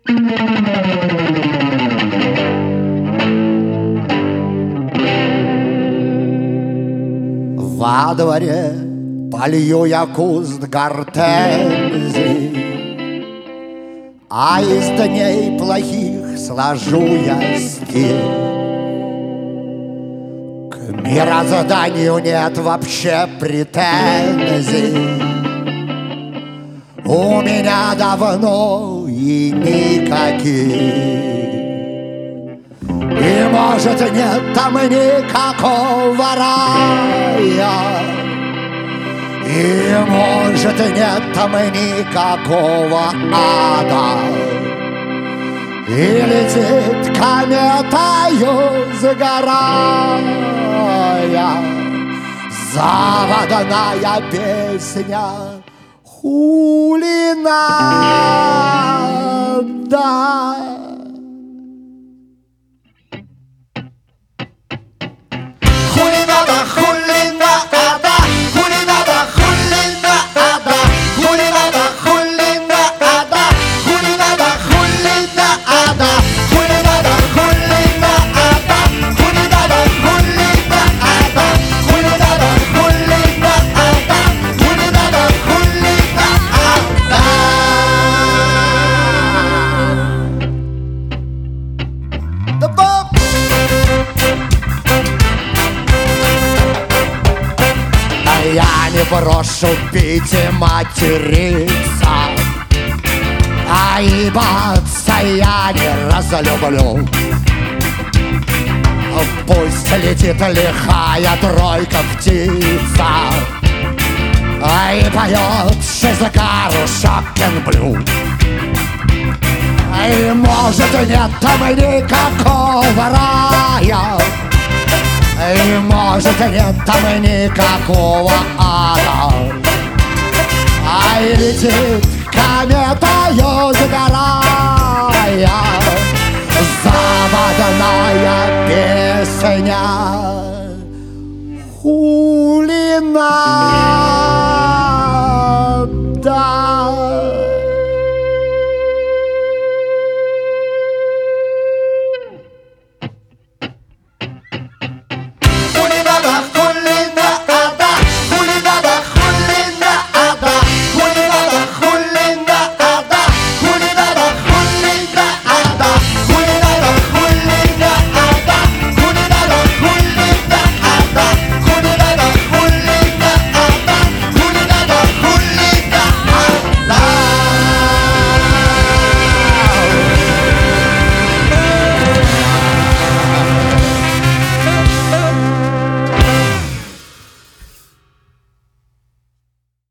Во дворе полью я куст гортензий, а из дней плохих сложу я стиль. К мирозданию нет вообще претензий, у меня давно и никаких. И может нет там никакого рая, и может нет там никакого ада. И летит кометою сгорая заводная песня «Хули надо». Я не брошу пить и материться, а ебаться я не разлюблю. Пусть летит лихая тройка птица и поет шизыкару шокенблю. И может нет там никакого рая, и может нет там никакого ада. Ай, летит комета